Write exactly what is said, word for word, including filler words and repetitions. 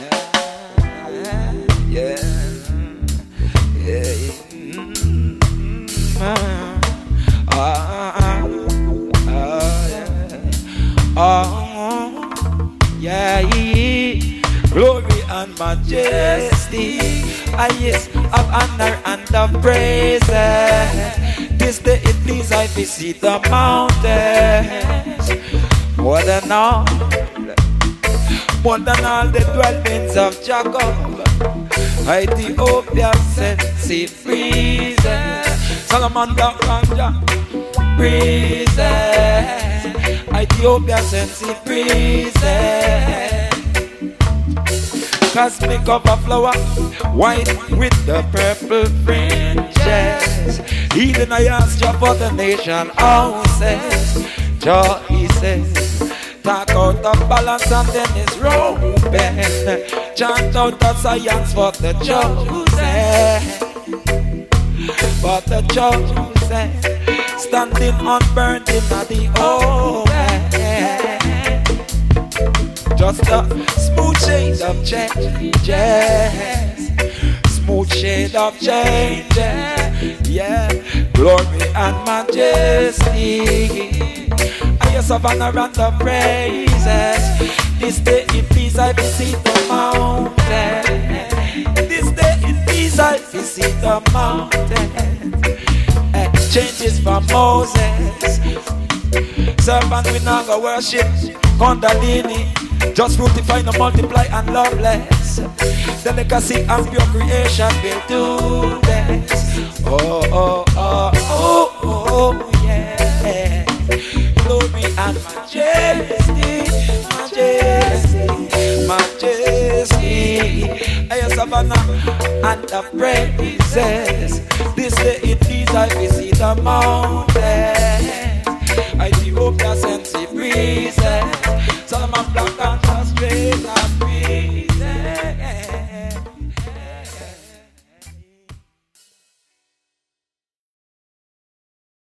Yeah, yeah, yeah. Ah, ah, ah, yeah. Oh, yeah, glory and majesty, ah yes, of honor and of praise. This day it please I visit the mountains, more than all, more than all the dwellings of Jacob. Ethiopia sent sea breezes, Solomon Black Ganja breezes. Ethiopia sent sea breezes. Cosmic of a flower, white with the purple fringes. Even I asked you for the nation houses. Jah, he says, talk out of balance and then it's Reuben. Chant out the science for the chosen, for the chosen. Standing unburned in the open. Just a smooth shade of changes, smooth shade of changes. Yeah, glory and majesty. Yes, of honor and the praises. This day in peace I visit the mountain. This day in peace I visit the mountain. Changes from Moses. Servant we now go worship Kundalini. Just fructify, no multiply and loveless. Delicacy and pure creation will do this. Oh, oh, oh, oh, oh, yeah. Glory and majesty, majesty, majesty. Ayo Savannah and the praises. This day it is I visit the mountains. Ethiopia sends the breeze.